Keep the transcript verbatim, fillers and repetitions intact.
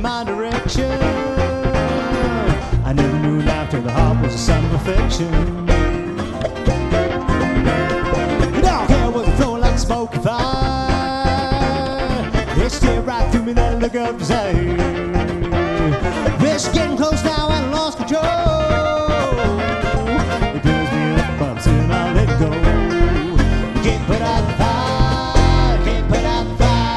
my direction. I never knew laughter, the heart was a son of affection. Dark hair was flowing like smoky fire. It stared right through me, that look of desire. It's getting close now and I lost control.